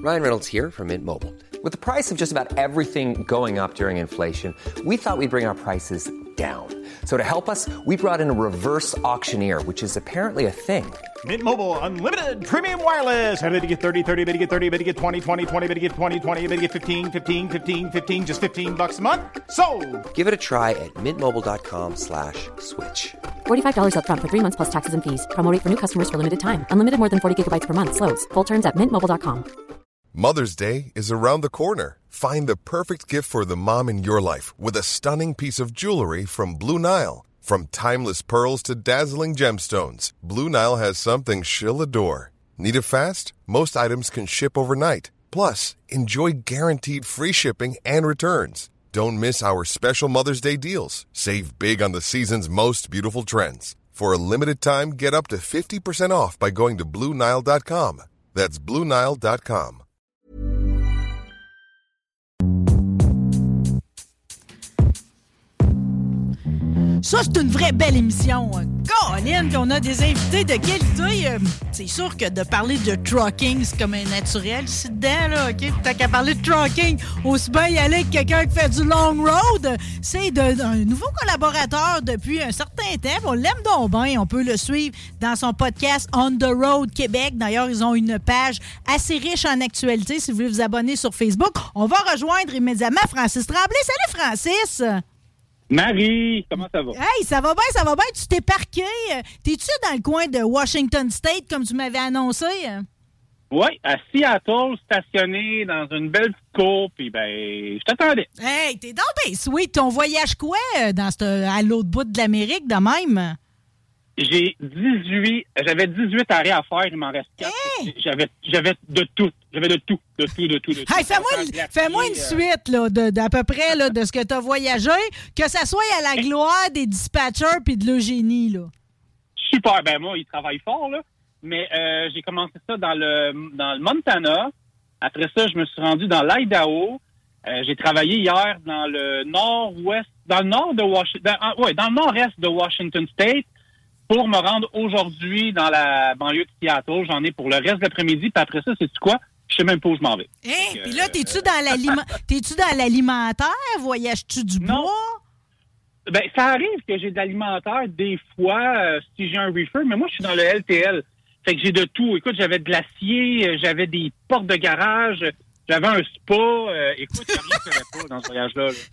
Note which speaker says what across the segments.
Speaker 1: Ryan Reynolds here from Mint Mobile. With the price of just about everything going up during inflation, we thought we'd bring our prices down. So to help us, we brought in a reverse auctioneer, which is apparently a thing.
Speaker 2: Mint Mobile Unlimited Premium Wireless. How to get 30, 30, bit to get 30, bit to get 20, 20, 20, bit to get 20, 20, bit to get 15, 15, 15, 15, just $15 a month? Sold!
Speaker 1: Give it a try at mintmobile.com/switch.
Speaker 3: $45 up front for 3 months plus taxes and fees. Promo rate for new customers for limited time. Unlimited more than 40 gigabytes per month. Slows full terms at mintmobile.com.
Speaker 4: Mother's Day is around the corner. Find the perfect gift for the mom in your life with a stunning piece of jewelry from Blue Nile. From timeless pearls to dazzling gemstones, Blue Nile has something she'll adore. Need it fast? Most items can ship overnight. Plus, enjoy guaranteed free shipping and returns. Don't miss our special Mother's Day deals. Save big on the season's most beautiful trends. For a limited time, get up to 50% off by going to BlueNile.com. That's BlueNile.com.
Speaker 5: Ça, c'est une vraie belle émission. Colin, puis on a des invités de qualité. C'est sûr que de parler de trucking, c'est comme un naturel ici dedans, là, OK? T'as qu'à parler de trucking, aussi bien y aller avec quelqu'un qui fait du long road. C'est un nouveau collaborateur depuis un certain temps. On l'aime donc bien. On peut le suivre dans son podcast On the Road Québec. D'ailleurs, ils ont une page assez riche en actualité si vous voulez vous abonner sur Facebook. On va rejoindre immédiatement Francis Tremblay. Salut, Francis!
Speaker 6: Marie, comment ça va?
Speaker 5: Hey, ça va bien, ça va bien. Tu t'es parqué. T'es-tu dans le coin de Washington State, comme tu m'avais annoncé?
Speaker 6: Oui, à Seattle, stationné dans une belle petite cour, puis ben, je t'attendais.
Speaker 5: Hey, t'es donc bien sweet. Ton voyage quoi à l'autre bout de l'Amérique, de même?
Speaker 6: J'avais 18 arrêts à faire, il m'en reste 4. Hey! J'avais de tout. J'avais de tout.
Speaker 5: Hey, fais-moi une suite là, d'à peu près là, de ce que tu as voyagé, que ça soit à la gloire des dispatchers puis de l'Eugénie, là.
Speaker 6: Super, ben moi, ils travaillent fort, là. Mais j'ai commencé ça dans le Montana. Après ça, je me suis rendu dans l'Idaho. J'ai travaillé hier dans le nord-ouest, dans le nord de Washington, dans le nord-est de Washington State. Pour me rendre aujourd'hui dans la banlieue de Seattle, j'en ai pour le reste de l'après-midi. Puis après ça, sais-tu quoi? Je sais même pas où je m'en vais.
Speaker 5: Hey, puis là, t'es-tu dans l'alimentaire? Voyages-tu du bois?
Speaker 6: Ben, ça arrive que j'ai de l'alimentaire des fois, si j'ai un reefer, mais moi, je suis dans le LTL. Fait que j'ai de tout. Écoute, j'avais de l'acier, j'avais des portes de garage, j'avais un spa. Écoute, il n'y a rien que je n'avais pas dans ce voyage-là. Là.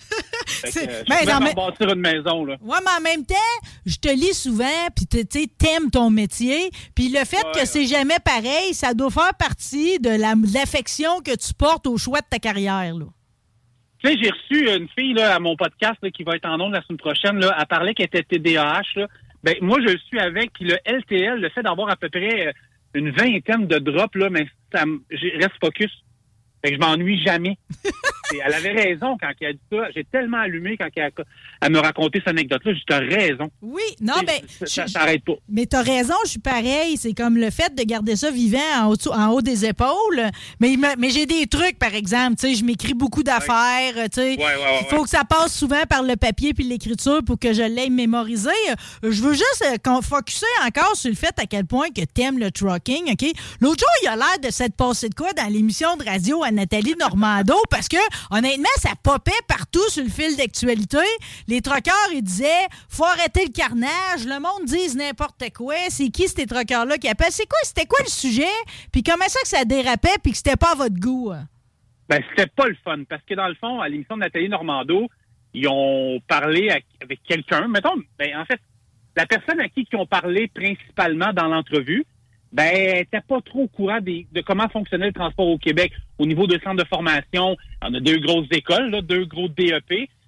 Speaker 6: Je vais bâtir une maison. Là.
Speaker 5: Ouais, mais en même temps, je te lis souvent, puis tu sais, t'aimes ton métier, puis le fait que c'est jamais pareil, ça doit faire partie de l'affection que tu portes au choix de ta carrière. Là.
Speaker 6: Tu sais, j'ai reçu une fille là, à mon podcast là, qui va être en ondes la semaine prochaine. Là, elle parlait qu'elle était TDAH. Là. Ben, moi, je le suis avec, puis le LTL, le fait d'avoir à peu près une vingtaine de drops, là, mais je reste focus. Fait que je m'ennuie jamais. Elle avait raison quand elle a dit ça. J'ai tellement allumé quand elle me racontait cette anecdote-là. J'ai raison.
Speaker 5: Oui, non, mais...
Speaker 6: Ça s'arrête pas.
Speaker 5: Mais t'as raison, je suis pareil. C'est comme le fait de garder ça vivant en haut des épaules. Mais j'ai des trucs, par exemple. Tu sais, je m'écris beaucoup d'affaires. Tu sais, il faut que ça passe souvent par le papier puis l'écriture pour que je l'aie mémorisé. Je veux juste focusser encore sur le fait à quel point que t'aimes le trucking, OK? L'autre jour, il a l'air de s'être passé de quoi dans l'émission de radio à Nathalie Normando parce que honnêtement, ça popait partout sur le fil d'actualité. Les truckers, ils disaient « Faut arrêter le carnage. Le monde dise n'importe quoi. C'est qui ces truckers-là qui appellent? C'était quoi le sujet? Puis comment ça que ça dérapait puis que c'était pas à votre goût? »
Speaker 6: Ben, c'était pas le fun. Parce que dans le fond, à l'émission de Nathalie Normando, ils ont parlé avec quelqu'un. Mettons, ben, en fait, la personne à qui ils ont parlé principalement dans l'entrevue, ben, elle n'était pas trop au courant de comment fonctionnait le transport au Québec. Au niveau de centres de formation, on a 2 grosses écoles, là, 2 gros DEP.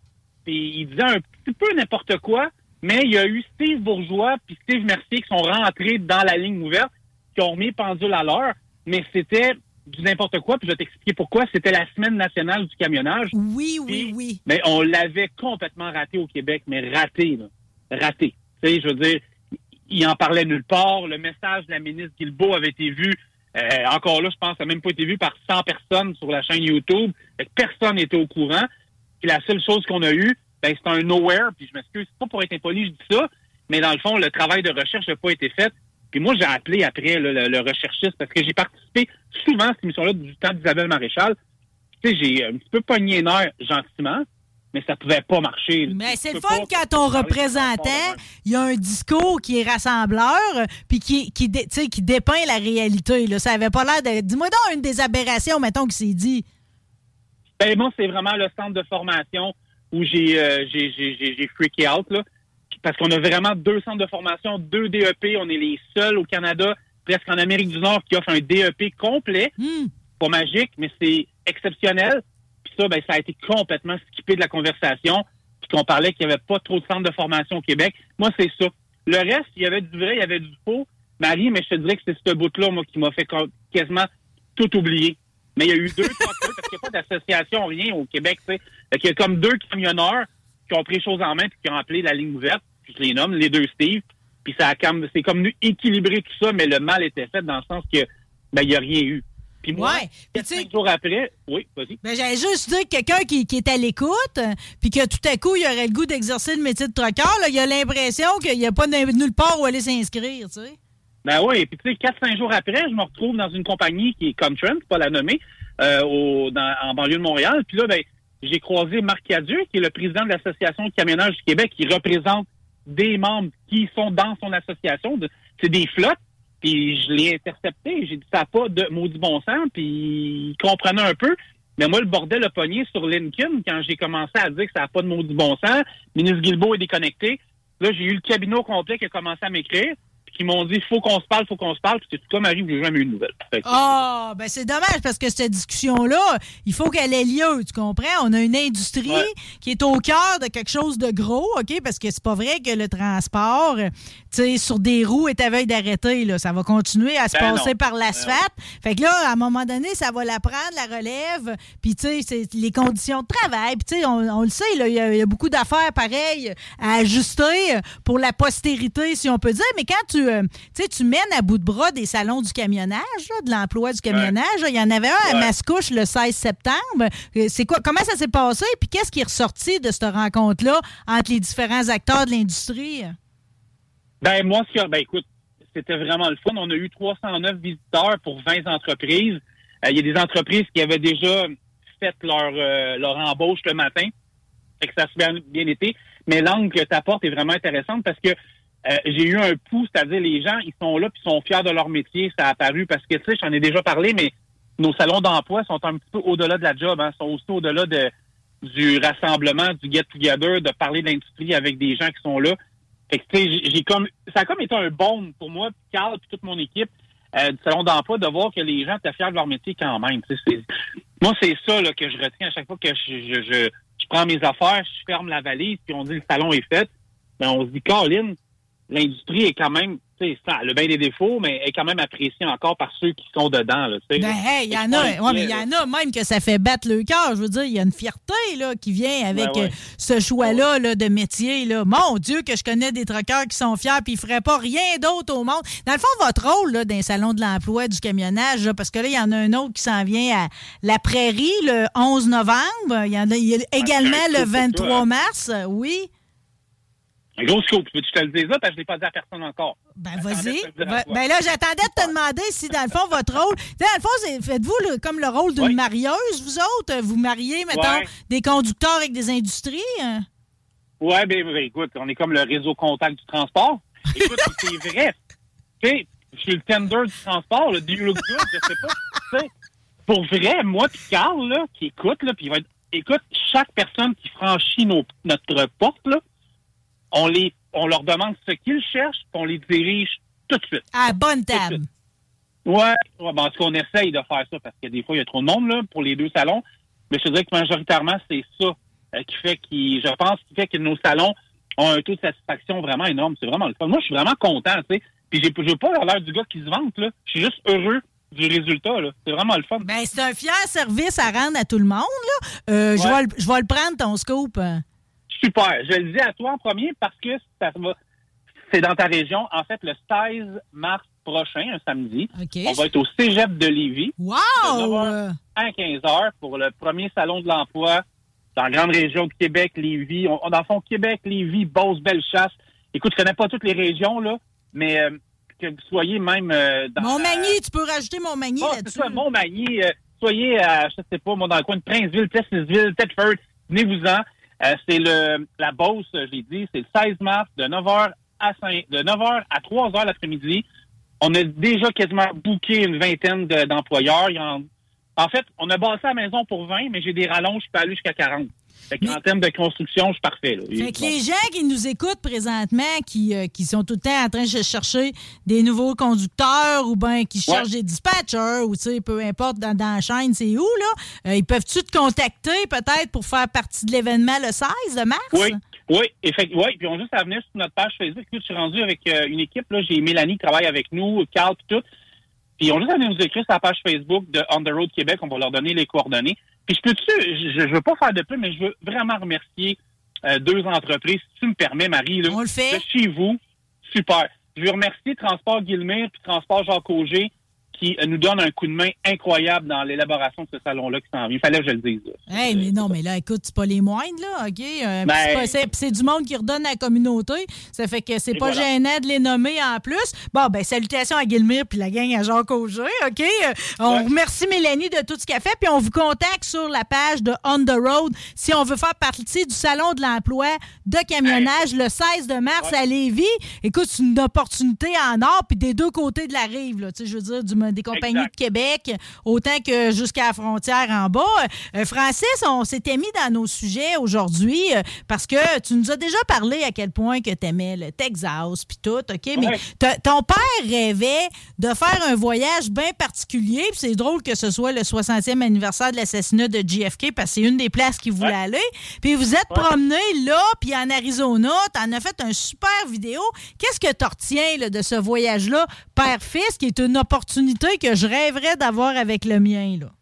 Speaker 6: Puis il disait un petit peu n'importe quoi, mais il y a eu Steve Bourgeois puis Steve Mercier qui sont rentrés dans la ligne ouverte, qui ont remis pendule à l'heure, mais c'était du n'importe quoi, puis je vais t'expliquer pourquoi. C'était la semaine nationale du camionnage.
Speaker 5: Oui.
Speaker 6: Mais on l'avait complètement raté au Québec, mais raté, là. Raté. Tu sais, je veux dire, il en parlait nulle part. Le message de la ministre Guilbeault avait été vu, encore là, je pense, ça n'a même pas été vu par 100 personnes sur la chaîne YouTube. Personne n'était au courant. Puis la seule chose qu'on a eue, ben, c'est un nowhere. Puis je m'excuse, c'est pas pour être impoli, je dis ça, mais dans le fond, le travail de recherche n'a pas été fait. Puis moi, j'ai appelé après le recherchiste parce que j'ai participé souvent à cette émission-là du temps d'Isabelle Maréchal. Tu sais, j'ai un petit peu pogné les nerfs gentiment, mais ça pouvait pas marcher.
Speaker 5: Mais c'est le fun quand ton représentant, il y a un discours qui est rassembleur, puis qui dépeint la réalité. Là. Ça avait pas l'air de... Dis-moi donc une des aberrations, mettons, qui s'est dit.
Speaker 6: Ben moi, c'est vraiment le centre de formation où j'ai freaké out, là. Parce qu'on a vraiment 2 centres de formation, 2 DEP. On est les seuls au Canada, presque en Amérique du Nord, qui offrent un DEP complet. Pas magique, mais c'est exceptionnel. Puis ça, ben, ça a été complètement skippé de la conversation. Puis qu'on parlait qu'il n'y avait pas trop de centres de formation au Québec. Moi, c'est ça. Le reste, il y avait du vrai, il y avait du faux. Marie, mais je te dirais que c'est ce bout-là, moi, qui m'a fait quasiment tout oublier. Mais il y a eu 2, 3 trucs, parce qu'il n'y a pas d'association, rien au Québec, tu sais. Fait qu'il y a comme 2 camionneurs qui ont pris les choses en main puis qui ont appelé la ligne ouverte. Puis je les nomme, les 2 Steve. Puis c'est comme équilibrer tout ça, mais le mal était fait dans le sens que ben il n'y a rien eu. Puis moi, 5 jours après, oui, vas-y.
Speaker 5: Ben, j'allais juste dire que quelqu'un qui est à l'écoute, puis que tout à coup, il aurait le goût d'exercer le métier de trucker, là, il a l'impression qu'il n'y a pas nulle part où aller s'inscrire, tu sais.
Speaker 6: Ben oui, puis tu sais, 4-5 jours après, je me retrouve dans une compagnie qui est Comtrend, pas la nommer, en banlieue de Montréal. Puis là, ben, j'ai croisé Marc Cadieux, qui est le président de l'Association de camionnage du Québec, qui représente des membres qui sont dans son association. C'est des flottes. Puis je l'ai intercepté. J'ai dit, ça n'a pas de maudit bon sens. Puis il comprenait un peu. Mais moi, le bordel a pogné sur Lincoln quand j'ai commencé à dire que ça n'a pas de maudit bon sens. Ministre Guilbeault est déconnecté. Là, j'ai eu le cabinet au complet qui a commencé à m'écrire. Qui m'ont dit, faut qu'on se parle. Puis c'est tout comme Marie, j'ai jamais eu de nouvelles.
Speaker 5: Ben c'est dommage parce que cette discussion-là, il faut qu'elle ait lieu, tu comprends? On a une industrie qui est au cœur de quelque chose de gros, OK? Parce que c'est pas vrai que le transport, tu sais, sur des roues est à veille d'arrêter, là. Ça va continuer à se passer par l'asphalte. Fait que là, à un moment donné, ça va la prendre, la relève. Puis, tu sais, c'est les conditions de travail. Puis, tu sais, on le sait, là, il y a beaucoup d'affaires pareilles à ajuster pour la postérité, si on peut dire. Mais quand tu mènes à bout de bras des salons du camionnage, là, de l'emploi du camionnage. Il y en avait un à Mascouche le 16 septembre. C'est quoi? Comment ça s'est passé? Puis qu'est-ce qui est ressorti de cette rencontre-là entre les différents acteurs de l'industrie?
Speaker 6: Ben moi, écoute, c'était vraiment le fun. On a eu 309 visiteurs pour 20 entreprises. Il y a des entreprises qui avaient déjà fait leur embauche le matin. Fait que ça a bien été. Mais l'angle que tu apportes est vraiment intéressante parce que j'ai eu un pouls, c'est-à-dire les gens, ils sont là puis sont fiers de leur métier. Ça a apparu parce que, tu sais, j'en ai déjà parlé, mais nos salons d'emploi sont un petit peu au-delà de la job, hein, sont aussi au-delà du rassemblement, du get-together, de parler de l'industrie avec des gens qui sont là. Fait que, tu sais, ça a comme été un baume pour moi, Carl et toute mon équipe du salon d'emploi, de voir que les gens étaient fiers de leur métier quand même. Moi, c'est ça là, que je retiens à chaque fois que je prends mes affaires, je ferme la valise, puis on dit le salon est fait. Ben, on se dit, Caroline, l'industrie est quand même, tu sais, ça a bien des défauts, mais est quand même appréciée encore par ceux qui sont dedans, là, tu sais.
Speaker 5: Ben, il y en a, mais il y en a même que ça fait battre le cœur. Je veux dire, il y a une fierté, là, qui vient avec ce choix-là, là, de métier, là. Mon Dieu, que je connais des truckers qui sont fiers puis ils feraient pas rien d'autre au monde. Dans le fond, votre rôle, là, dans les salons de l'emploi, du camionnage, là, parce que là, il y en a un autre qui s'en vient à La Prairie, le 11 novembre. Il y a également le 23 mars, oui.
Speaker 6: Un gros scoop. Peux-tu te le dire ça? Parce que je ne l'ai pas dit à personne encore.
Speaker 5: Ben, vas-y. Ben là, j'attendais de te demander si, dans le fond, votre rôle... Dans le fond, faites-vous comme le rôle d'une marieuse, vous autres? Vous mariez, mettons, des conducteurs avec des industries?
Speaker 6: Oui, ben, écoute, on est comme le réseau contact du transport. Écoute, c'est vrai. Tu sais, je suis le tender du transport, le do you look good, je sais pas. T'sais, pour vrai, moi puis Carl, là, qui écoute, là, puis il va être... Écoute, chaque personne qui franchit notre porte, là, on leur demande ce qu'ils cherchent, puis on les dirige tout de suite.
Speaker 5: À bonne table.
Speaker 6: Ouais, ben, en tout cas, on essaye de faire ça parce que des fois, il y a trop de monde là, pour les 2 salons. Mais je te dirais que majoritairement, c'est ça je pense, qui fait que nos salons ont un taux de satisfaction vraiment énorme. C'est vraiment le fun. Moi, je suis vraiment content, tu sais. Puis je veux pas l'air du gars qui se vante, là. Je suis juste heureux du résultat, là. C'est vraiment le fun.
Speaker 5: Ben, c'est un fier service à rendre à tout le monde, là. Je vais le prendre, ton scoop.
Speaker 6: Super. Je le dis à toi en premier parce que c'est dans ta région. En fait, le 16 mars prochain, un samedi, on va être au Cégep de Lévis.
Speaker 5: Wow!
Speaker 6: De 9h à 15h pour le premier salon de l'emploi dans la grande région de Québec, Lévis. Dans le fond, Québec, Lévis, Beauce, Bellechasse. Écoute, je connais pas toutes les régions, là, mais que vous soyez même dans...
Speaker 5: Montmagny, tu peux rajouter Montmagny là-dessus.
Speaker 6: C'est ça, Montmagny. Soyez à, je sais pas, moi, dans le coin de Princeville, Plessisville, Thetford, venez-vous-en. C'est la Beauce, je l'ai dit, c'est le 16 mars de 9h à 3h l'après-midi. On a déjà quasiment booké une vingtaine d'employeurs. En fait, on a bâti la maison pour 20, mais j'ai des rallonges, je peux aller jusqu'à 40. En termes de construction, je suis parfait. Là.
Speaker 5: Fait que les gens qui nous écoutent présentement, qui sont tout le temps en train de chercher des nouveaux conducteurs ou bien qui cherchent des dispatchers ou peu importe dans la chaîne, c'est où, là? Ils peuvent-tu te contacter peut-être pour faire partie de l'événement le 16 de mars?
Speaker 6: Oui, effectivement. Puis on a juste à venir sur notre page Facebook. Je suis rendu avec une équipe. Là, j'ai Mélanie qui travaille avec nous, Carl et tout. Puis on a juste à venir nous écrire sur la page Facebook de On the Road Québec. On va leur donner les coordonnées. Puis je veux pas faire de plus, mais je veux vraiment remercier deux entreprises, si tu me permets, Marie. Là,
Speaker 5: on le fait.
Speaker 6: De chez vous. Super. Je veux remercier Transport Guillemire puis Transport Jacques-Auger qui nous donne un coup de main incroyable dans l'élaboration de ce salon-là qui s'en vient. Il fallait que je le dise.
Speaker 5: Hey, mais non, mais là, écoute, c'est pas les moindres, là, OK? C'est du monde qui redonne à la communauté. Ça fait que c'est pas gênant de les nommer en plus. Bon, ben salutations à Guillemire puis la gang à Jacques-Auger, OK? On remercie Mélanie de tout ce qu'elle fait, puis on vous contacte sur la page de On the Road si on veut faire partie du Salon de l'emploi de camionnage le 16 de mars à Lévis. Écoute, c'est une opportunité en or, puis des deux côtés de la rive, là, tu sais, je veux dire, des compagnies de Québec, autant que jusqu'à la frontière en bas. Francis, on s'était mis dans nos sujets aujourd'hui parce que tu nous as déjà parlé à quel point que tu aimais le Texas puis tout, OK? Mais ton père rêvait de faire un voyage bien particulier, puis c'est drôle que ce soit le 60e anniversaire de l'assassinat de JFK parce que c'est une des places qu'il voulait aller. Puis vous êtes promené là, puis en Arizona, t'en as fait un super vidéo. Qu'est-ce que tu retiens là, de ce voyage-là, père-fils, qui est une opportunité que je rêverais d'avoir avec le mien, là?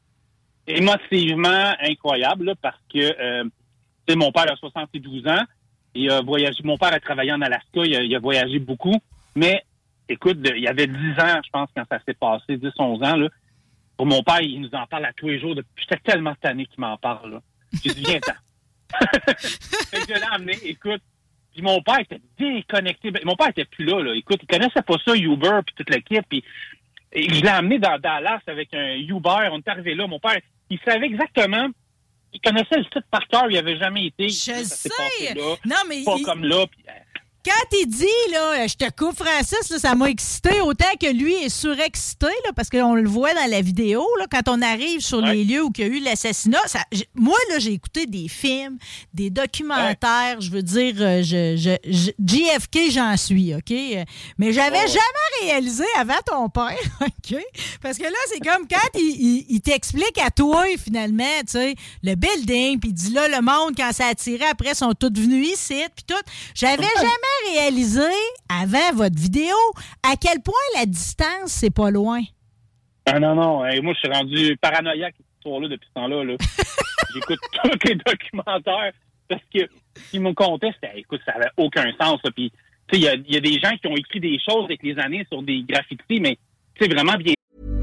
Speaker 6: Émotivement incroyable, là, parce que mon père a 72 ans. Il a voyagé. Mon père a travaillé en Alaska. Il a voyagé beaucoup. Mais, écoute, il y avait 10 ans, je pense, quand ça s'est passé, 10, 11 ans. Là. Pour mon père, il nous en parle à tous les jours. J'étais tellement tanné qu'il m'en parle. Là. J'ai dit, viens-t'en. Fait que je l'ai emmené. Écoute, puis mon père était déconnecté. Mon père était plus là. Écoute, il connaissait pas ça, Uber, puis toute l'équipe. Puis je l'ai amené dans Dallas avec un Uber. On est arrivé là. Mon père, il savait exactement. Il connaissait le site par cœur. Il avait jamais été.
Speaker 5: Je sais.
Speaker 6: Là,
Speaker 5: non, mais
Speaker 6: pas comme là. Puis,
Speaker 5: quand il dit, là, je te coupe, Francis, là, ça m'a excité autant que lui est surexcité, là, parce qu'on le voit dans la vidéo, là, quand on arrive sur les lieux où il y a eu l'assassinat. Moi, là, j'ai écouté des films, des documentaires, je veux dire, JFK, j'en suis, OK? Mais j'avais jamais réalisé avant ton père, OK? Parce que là, c'est comme quand il t'explique à toi, finalement, tu sais, le building, puis il dit là, le monde, quand ça a tiré, après, sont tous venus ici, puis tout. J'avais jamais réalisé, avant votre vidéo, à quel point la distance, c'est pas loin.
Speaker 6: Ah non. Moi, je suis rendu paranoïaque cette histoire-là depuis ce temps-là. Là. J'écoute tous les documentaires parce que ils me contaient, écoute, ça n'avait aucun sens. Puis, tu sais, il y a des gens qui ont écrit des choses avec les années sur des graffitis, mais c'est vraiment bien.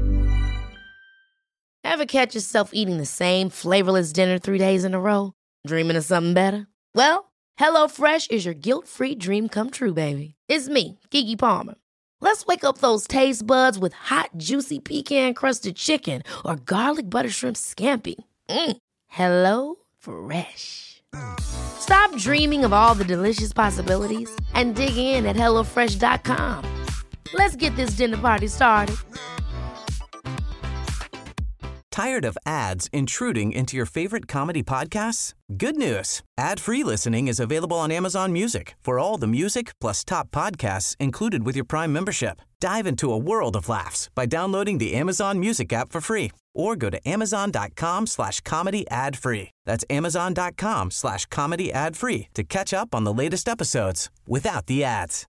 Speaker 7: Ever catch yourself eating the same flavorless dinner 3 days in a row? Dreaming of something better? Well, HelloFresh is your guilt-free dream come true, baby. It's me, Keke Palmer. Let's wake up those taste buds with hot, juicy pecan-crusted chicken or garlic butter shrimp scampi. Hello Fresh. Stop dreaming of all the delicious possibilities and dig in at HelloFresh.com. Let's get this dinner party started.
Speaker 8: Tired of ads intruding into your favorite comedy podcasts? Good news. Ad-free listening is available on Amazon Music for all the music plus top podcasts included with your Prime membership. Dive into a world of laughs by downloading the Amazon Music app for free or go to amazon.com/comedy ad-free. That's amazon.com/comedy ad-free to catch up on the latest episodes without the ads.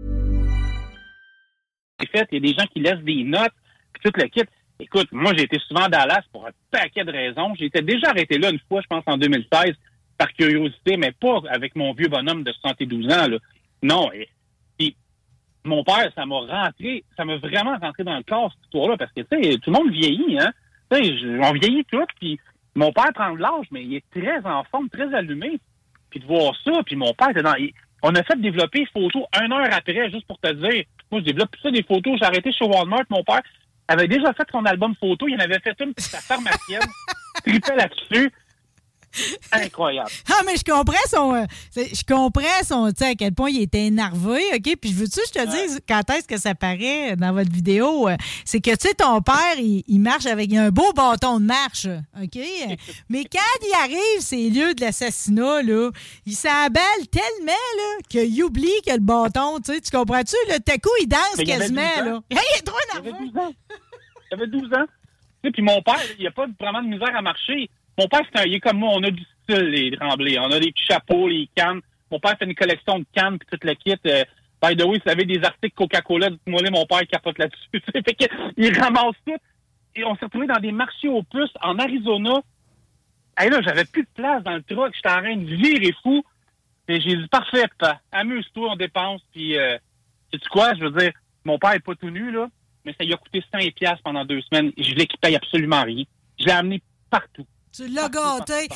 Speaker 6: Il y a des gens qui laissent des notes, puis tout le kit. Écoute, moi, j'ai été souvent à Dallas pour un paquet de raisons. J'étais déjà arrêté là une fois, je pense, en 2016, par curiosité, mais pas avec mon vieux bonhomme de 72 ans, là. Non. Et puis, mon père, ça m'a vraiment rentré dans le corps, cette histoire-là, parce que, tu sais, tout le monde vieillit, hein. Tu sais, on vieillit tous, puis mon père prend de l'âge, mais il est très en forme, très allumé. Puis de voir ça, puis mon père était on a fait développer photo 1 heure après, juste pour te dire, Moi, je développe tout ça, des photos. J'ai arrêté chez Walmart. Mon père avait déjà fait son album photo. Il en avait fait une pour sa pharmacienne. Tripait là-dessus. Incroyable.
Speaker 5: Ah, mais je comprends son, tu sais, à quel point il était énervé, OK? Puis veux-tu que je te dise quand est-ce que ça paraît dans votre vidéo? C'est que, tu sais, ton père, il marche avec un beau bâton de marche, OK? Mais quand il arrive ces lieux de l'assassinat, là, il s'emballe tellement, là, qu'il oublie que le bâton, tu sais, tu comprends-tu? Là, tout à coup, il danse quasiment, là. Hey, il est trop nerveux!
Speaker 6: Il avait 12 ans. Tu sais, puis mon père, il n'y a pas vraiment de misère à marcher. Mon père, il est comme moi, on a du style, les Tremblay. On a des petits chapeaux, les cannes. Mon père fait une collection de cannes puis tout le kit. By the way, vous savez, des articles Coca-Cola, dites-moi là, mon père capote là-dessus. Fait qu'il ramasse tout. Et on s'est retrouvés dans des marchés aux puces en Arizona. Et là, j'avais plus de place dans le truck. J'étais en train de virer fou. Et j'ai dit, parfait, papa. Amuse-toi, on dépense. Puis, sais-tu quoi? Je veux dire, mon père est pas tout nu, là, mais ça lui a coûté 5$ pendant 2 semaines. Je l'équipais absolument rien. Je l'ai amené partout.
Speaker 5: Tu l'as gâté.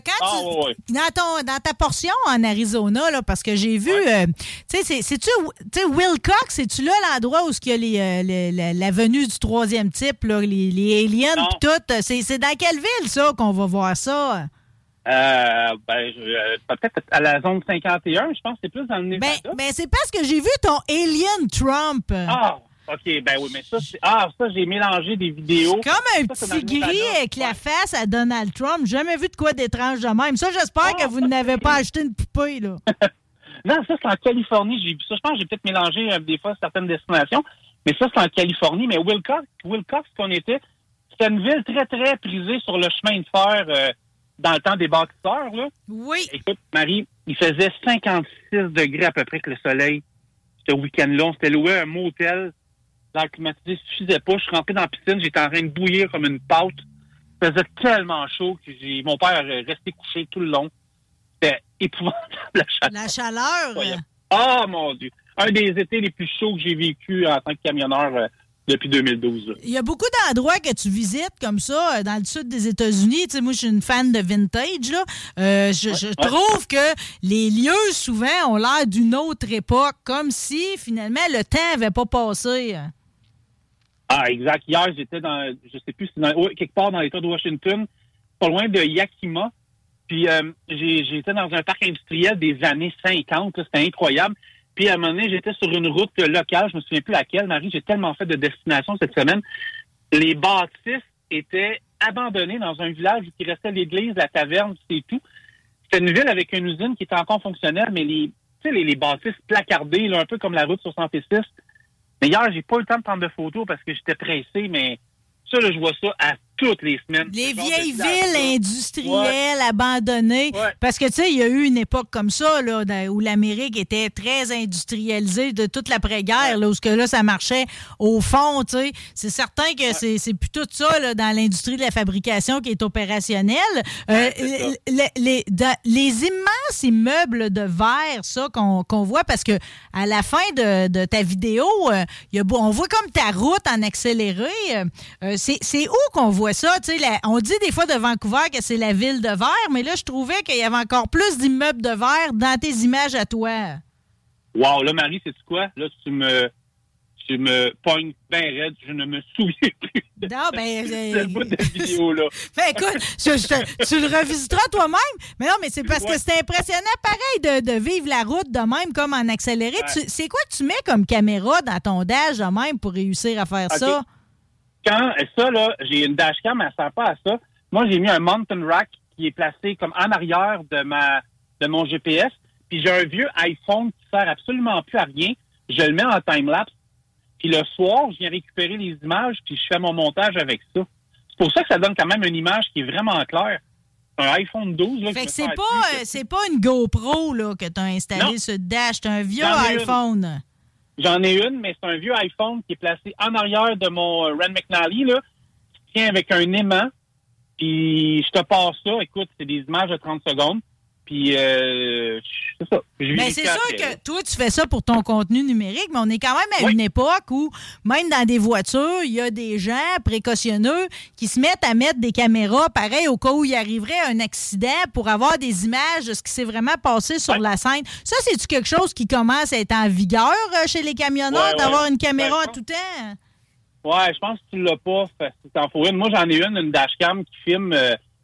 Speaker 5: Dans ta portion en Arizona, là, parce que j'ai vu, tu sais, c'est-tu Wilcox, c'est-tu là l'endroit où il y a la venue du 3e type, là, les aliens pis tout? C'est dans quelle ville, ça, qu'on va voir ça?
Speaker 6: Peut-être à la zone 51, je pense que c'est plus dans le Nevada.
Speaker 5: Ben, c'est parce que j'ai vu ton Alien Trump.
Speaker 6: Ah! OK, ben oui, mais ça, j'ai mélangé des vidéos.
Speaker 5: C'est comme un petit gris avec la face à Donald Trump. J'ai jamais vu de quoi d'étrange de même. Ça, j'espère que vous n'avez pas acheté une poupée, là.
Speaker 6: Non, ça, c'est en Californie. J'ai vu ça. Je pense que j'ai peut-être mélangé des fois certaines destinations. Mais ça, c'est en Californie. Mais Wilcox, qu'on était, c'était une ville très, très prisée sur le chemin de fer dans le temps des bâtisseurs, là.
Speaker 5: Oui.
Speaker 6: Écoute, Marie, il faisait 56 degrés à peu près que le soleil. Ce week-end-là, on s'était loué un motel. L'air climatisé ne suffisait pas. Je suis rentré dans la piscine, j'étais en train de bouillir comme une pâte. Il faisait tellement chaud que mon père restait couché tout le long. C'était épouvantable, la chaleur.
Speaker 5: La chaleur?
Speaker 6: Ouais. Ah, mon Dieu! Un des étés les plus chauds que j'ai vécu en tant que camionneur depuis 2012.
Speaker 5: Il y a beaucoup d'endroits que tu visites comme ça, dans le sud des États-Unis. Tu sais, moi, je suis une fan de vintage, là. Je trouve que les lieux, souvent, ont l'air d'une autre époque, comme si, finalement, le temps n'avait pas passé.
Speaker 6: Ah, exact. Hier, j'étais dans, je sais plus, quelque part dans l'État de Washington, pas loin de Yakima. Puis j'étais dans un parc industriel des années 50. Là, c'était incroyable. Puis à un moment donné, j'étais sur une route locale. Je me souviens plus laquelle. Marie, j'ai tellement fait de destinations cette semaine. Les bâtisses étaient abandonnées dans un village où il restait l'église, la taverne, c'est tout. C'était une ville avec une usine qui était encore fonctionnelle, mais les bâtisses placardées, là, un peu comme la route 66. Mais hier, j'ai pas eu le temps de prendre de photos parce que j'étais pressé, mais ça, là, je vois ça à toutes les semaines.
Speaker 5: Les vieilles villes industrielles abandonnées. Ouais. Parce que, tu sais, il y a eu une époque comme ça, là, où l'Amérique était très industrialisée de toute l'après-guerre, là, où ça marchait au fond, tu sais. C'est certain que c'est plus tout ça, là, dans l'industrie de la fabrication qui est opérationnelle. Les immenses immeubles de verre, ça, qu'on voit, parce que à la fin de ta vidéo, on voit comme ta route en accéléré. C'est où qu'on voit ça? On dit des fois de Vancouver que c'est la ville de verre, mais là, je trouvais qu'il y avait encore plus d'immeubles de verre dans tes images à toi.
Speaker 6: Wow, là, Marie, sais-tu quoi? Là, tu me pognes bien raide. Je ne me souviens plus de ce bout de vidéo-là.
Speaker 5: Ben, écoute, tu le revisiteras toi-même. Mais non, mais c'est parce que c'est impressionnant, pareil, de vivre la route de même, comme en accéléré. Ouais. C'est quoi que tu mets comme caméra dans ton dash de même pour réussir à faire ça?
Speaker 6: Ça, là, j'ai une dashcam, elle ne sert pas à ça. Moi, j'ai mis un mountain rack qui est placé comme en arrière de mon GPS. Puis j'ai un vieux iPhone qui sert absolument plus à rien. Je le mets en time-lapse. Puis le soir, je viens récupérer les images puis je fais mon montage avec ça. C'est pour ça que ça donne quand même une image qui est vraiment claire. C'est un iPhone 12. Là,
Speaker 5: fait que c'est pas une GoPro là, que tu as installée sur le dash. C'est un vieux iPhone.
Speaker 6: J'en ai une, mais c'est un vieux iPhone qui est placé en arrière de mon Rand McNally, là, qui tient avec un aimant. Puis je te passe ça. Écoute, c'est des images de 30 secondes. Puis, c'est ça.
Speaker 5: Mais c'est sûr que toi, tu fais ça pour ton contenu numérique, mais on est quand même à une époque où, même dans des voitures, il y a des gens précautionneux qui se mettent à mettre des caméras, pareil, au cas où il arriverait un accident, pour avoir des images de ce qui s'est vraiment passé sur la scène. Ça, c'est-tu quelque chose qui commence à être en vigueur chez les camionneurs, d'avoir une caméra en tout temps?
Speaker 6: Ouais, je pense que tu l'as pas. C'est en faut une. Moi, j'en ai une dashcam qui filme.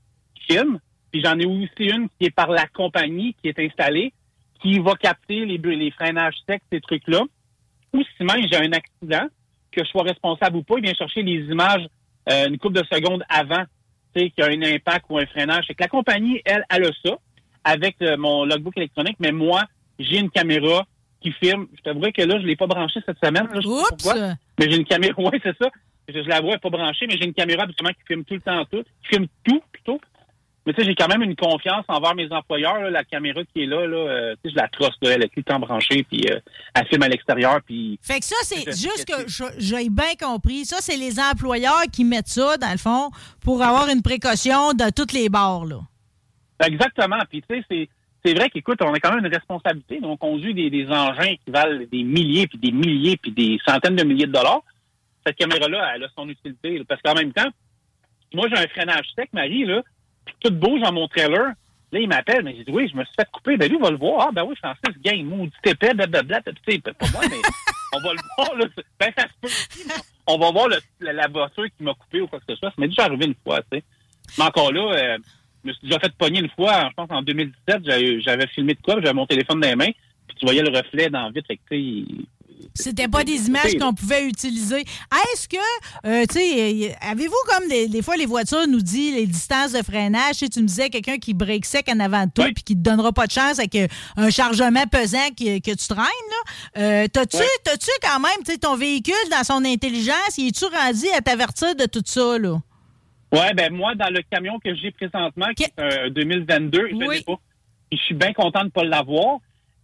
Speaker 6: Puis j'en ai aussi une qui est par la compagnie qui est installée, qui va capter les freinages secs, ces trucs-là. Ou si même j'ai un accident, que je sois responsable ou pas, il vient chercher les images une couple de secondes avant, tu sais, qu'il y a un impact ou un freinage. C'est que la compagnie, elle a ça, avec mon logbook électronique, mais moi, j'ai une caméra qui filme. Je t'avouerais que là, je l'ai pas branchée cette semaine. Là, je sais pas pourquoi. Mais j'ai une caméra, oui, c'est ça. Je la vois, elle n'est pas branchée, mais j'ai une caméra absolument qui filme tout le temps tout. Qui filme tout, plutôt. Mais tu sais, j'ai quand même une confiance envers mes employeurs. Là, la caméra qui est là, tu sais, je la trosse, là, elle est tout le temps branchée, puis elle filme à l'extérieur. Puis
Speaker 5: fait que ça, c'est juste que j'ai bien compris. Ça, c'est les employeurs qui mettent ça, dans le fond, pour avoir une précaution de toutes les bords, là.
Speaker 6: Exactement. Puis tu sais, c'est vrai qu'écoute, on a quand même une responsabilité. Donc, on conduit des engins qui valent des milliers, puis des centaines de milliers de dollars. Cette caméra-là, elle a son utilité. Là, parce qu'en même temps, moi, j'ai un freinage sec, Marie, là, puis tout bouge dans mon trailer. Là, il m'appelle, mais j'ai dit, oui, je me suis fait couper. Ben lui, il va le voir. Ah, ben oui, Francis, gagne, maudit épais, blablabla. Tu sais, pas moi, mais on va le voir, là. Ben, ça se peut aussi, mais on va voir la voiture qui m'a coupé ou quoi que ce soit. Ça m'est déjà arrivé une fois, tu sais. Mais encore là, je me suis déjà fait pogner une fois, je pense en 2017, j'avais filmé de quoi, j'avais mon téléphone dans les mains, puis tu voyais le reflet dans le vide, fait que tu sais...
Speaker 5: C'était pas des images qu'on pouvait utiliser. Est-ce que, tu sais, avez-vous comme des fois les voitures nous disent les distances de freinage? Tu sais, tu me disais quelqu'un qui break sec en avant de toi puis qui te donnera pas de chance avec un chargement pesant que tu traînes, là. T'as-tu quand même, tu sais, ton véhicule dans son intelligence, il est-tu rendu à t'avertir de tout ça, là?
Speaker 6: Ouais, ben moi, dans le camion que j'ai présentement, qui est un 2022, je ne l'ai pas. Et je suis bien content de ne pas l'avoir.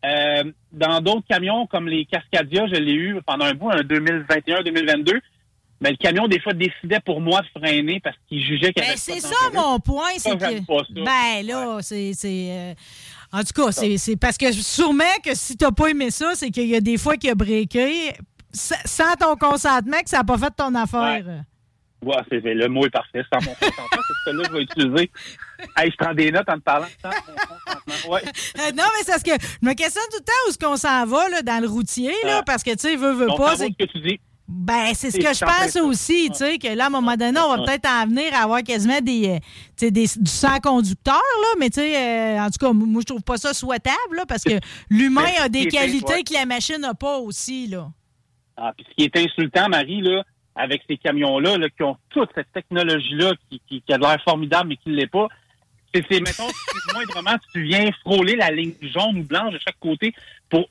Speaker 6: Dans d'autres camions, comme les Cascadia, je l'ai eu pendant un bout, un 2021-2022. Mais le camion, des fois, décidait pour moi de freiner parce qu'il jugeait qu'il y avait pas
Speaker 5: c'est ça, mon point. C'est que...
Speaker 6: pas ça.
Speaker 5: Ben là, c'est en tout cas, c'est parce que sûrement que si t'as pas aimé ça, c'est qu'il y a des fois qu'il a breaké sans ton consentement que ça n'a pas fait ton affaire.
Speaker 6: Ouais, le mot est parfait. Sans mon consentement, c'est celui-là que je vais utiliser. Hey, je prends des notes en te parlant. Sans mon consentement. Ouais.
Speaker 5: Non, mais c'est parce que je me questionne tout le temps où est-ce qu'on s'en va là, dans le routier, là, parce que, tu sais, veut pas.
Speaker 6: C'est ce que tu dis.
Speaker 5: Ben, c'est ce que je pense aussi, tu sais, que là, à un moment donné, on va peut-être en venir à avoir quasiment du sang conducteur, là, mais tu sais, en tout cas, moi, je trouve pas ça souhaitable, là, parce que l'humain a des qualités que la machine n'a pas aussi, là.
Speaker 6: Ah, puis ce qui est insultant, Marie, là, avec ces camions-là, là, qui ont toute cette technologie-là qui a de l'air formidable, mais qui ne l'est pas, c'est mettons, moindrement, tu viens frôler la ligne jaune ou blanche de chaque côté pour...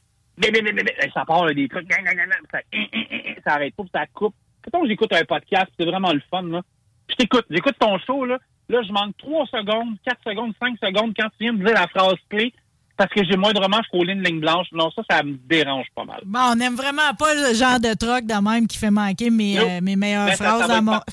Speaker 6: Ça part là, des trucs, ça arrête pas, puis ça coupe. Quand j'écoute un podcast, c'est vraiment le fun, là. Puis j'écoute ton show, là, je manque 3 secondes, 4 secondes, 5 secondes quand tu viens me dire la phrase clé, parce que j'ai moindrement frôlé une ligne blanche. Non, ça me dérange pas mal.
Speaker 5: Bon, on n'aime vraiment pas le genre de truc de même qui fait manquer mes meilleures phrases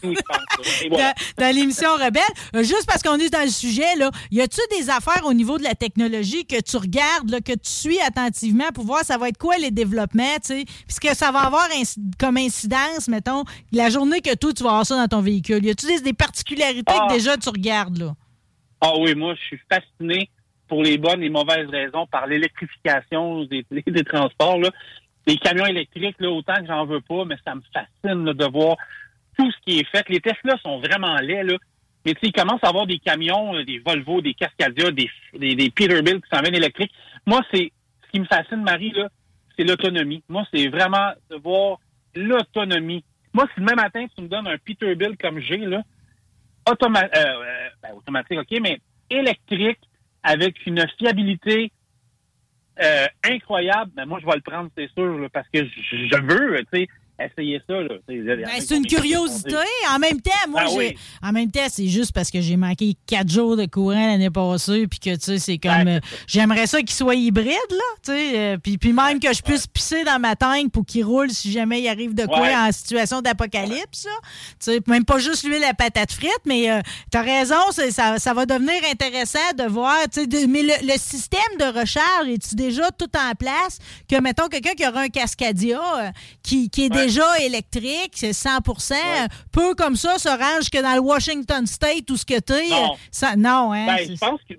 Speaker 5: dans l'émission Rebelle. Juste parce qu'on est dans le sujet, là, y a-tu des affaires au niveau de la technologie que tu regardes, là, que tu suis attentivement pour voir ça va être quoi les développements, tu sais, puis ce que ça va avoir comme incidence, mettons, la journée que toi, tu vas avoir ça dans ton véhicule? Y a-tu des particularités que déjà tu regardes, là?
Speaker 6: Ah oui, moi, je suis fasciné pour les bonnes et mauvaises raisons, par l'électrification des transports. Là. Les camions électriques, là, autant que j'en veux pas, mais ça me fascine là, de voir tout ce qui est fait. Les Tesla sont vraiment laids, là. Mais tu sais, ils commencent à avoir des camions, des Volvo, des Cascadia, des Peterbilt qui s'en viennent électriques. Moi, ce qui me fascine, Marie, là, c'est l'autonomie. Moi, c'est vraiment de voir l'autonomie. Moi, si demain matin, tu me donnes un Peterbilt comme j'ai, là, automatique, OK, mais électrique, avec une fiabilité incroyable, ben moi, je vais le prendre, c'est sûr, là, parce que je veux, tu sais, essayez ça. Là.
Speaker 5: C'est une curiosité. En même temps, moi, c'est juste parce que j'ai manqué 4 jours de courant l'année passée, puis que, tu sais, c'est comme... j'aimerais ça qu'il soit hybride, là, tu sais, puis même que je puisse pisser dans ma tank pour qu'il roule si jamais il arrive de quoi en situation d'apocalypse, là. Tu sais, même pas juste l'huile à patate frite, mais t'as raison, ça va devenir intéressant de voir, tu sais, mais le système de recharge, est-tu déjà tout en place? Que, mettons, quelqu'un qui aura un Cascadia qui est déjà électrique, c'est 100%, peu comme ça se range que dans le Washington State ou ce que t'es. Non, hein?
Speaker 6: Je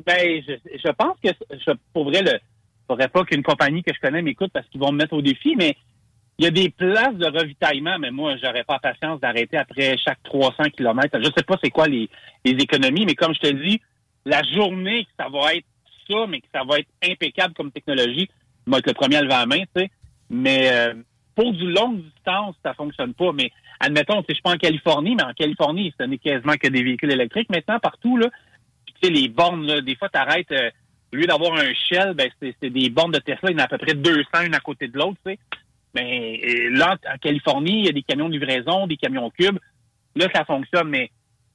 Speaker 6: pense que pour vrai, il faudrait pas qu'une compagnie que je connais m'écoute parce qu'ils vont me mettre au défi, mais il y a des places de ravitaillement, mais moi, j'aurais pas patience d'arrêter après chaque 300 km. Je sais pas c'est quoi les économies, mais comme je te dis, la journée que ça va être ça, mais que ça va être impeccable comme technologie, je vais être le premier à lever la main, tu sais. Mais pour du longue distance, ça fonctionne pas. Mais admettons, je suis pas en Californie, mais en Californie, ce n'est quasiment que des véhicules électriques maintenant partout, là. Puis, tu sais, les bornes, là, des fois, t'arrêtes, au lieu d'avoir un Shell, ben, c'est des bornes de Tesla, il y en a à peu près 200, une à côté de l'autre, tu sais. Mais là, en Californie, il y a des camions de livraison, des camions cubes. Là, ça fonctionne, mais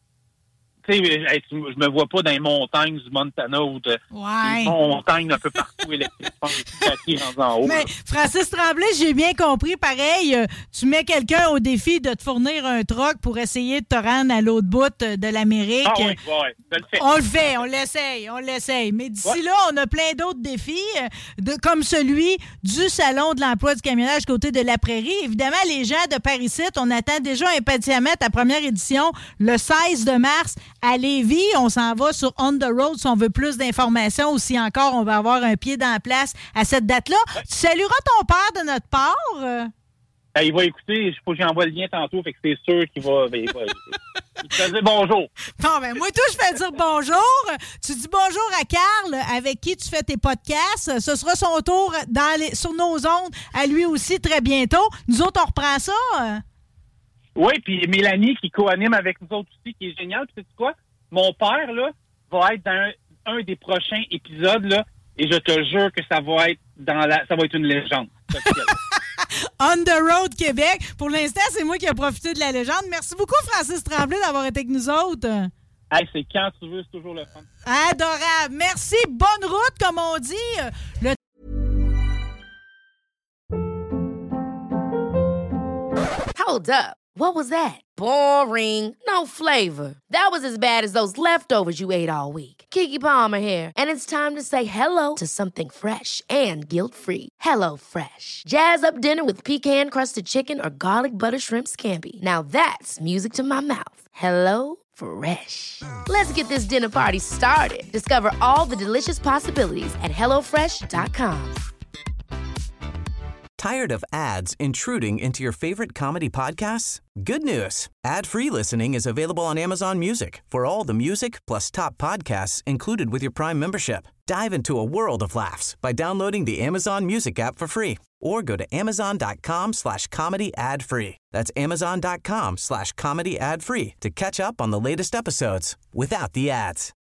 Speaker 6: tu sais, je me vois pas dans les montagnes du Montana ou des montagnes un peu partout électriques. Je pense que c'est en haut.
Speaker 5: Mais Francis Tremblay, j'ai bien compris, pareil, tu mets quelqu'un au défi de te fournir un truck pour essayer de te rendre à l'autre bout de l'Amérique.
Speaker 6: Ah oui,
Speaker 5: on le fait, on l'essaye. Mais d'ici là, on a plein d'autres défis, comme celui du Salon de l'emploi du camionnage côté de la Prairie. Évidemment, les gens de Paris-Site, on attend déjà impatiemment ta première édition le 16 de mars à Lévis. On s'en va sur On the Road si on veut plus d'informations ou si encore on va avoir un pied dans la place à cette date-là. Tu salueras ton père de notre part?
Speaker 6: Il va écouter. Il faut que j'envoie le lien tantôt, fait que c'est sûr qu'il va... il te dit bonjour.
Speaker 5: Bon, ben moi, tout, je fais dire bonjour. Tu dis bonjour à Carl, avec qui tu fais tes podcasts. Ce sera son tour sur nos ondes, à lui aussi, très bientôt. Nous autres, on reprend ça.
Speaker 6: Oui, puis Mélanie qui co-anime avec nous autres aussi, qui est géniale. Puis sais-tu quoi? Mon père, là, va être dans un des prochains épisodes, là, et je te jure que ça va être une légende.
Speaker 5: On the Road Québec. Pour l'instant, c'est moi qui ai profité de la légende. Merci beaucoup, Francis Tremblay, d'avoir été avec nous autres.
Speaker 6: Hey, c'est quand tu veux, c'est toujours le fun.
Speaker 5: Adorable. Merci. Bonne route, comme on dit.
Speaker 7: Hold up. What was that? Boring. No flavor. That was as bad as those leftovers you ate all week. Keke Palmer here, and it's time to say hello to something fresh and guilt-free. Hello Fresh. Jazz up dinner with pecan-crusted chicken or garlic butter shrimp scampi. Now that's music to my mouth. Hello Fresh. Let's get this dinner party started. Discover all the delicious possibilities at HelloFresh.com.
Speaker 8: Tired of ads intruding into your favorite comedy podcasts? Good news. Ad-free listening is available on Amazon Music for all the music plus top podcasts included with your Prime membership. Dive into a world of laughs by downloading the Amazon Music app for free or go to amazon.com/comedy ad-free. That's amazon.com/comedy ad-free to catch up on the latest episodes without the ads.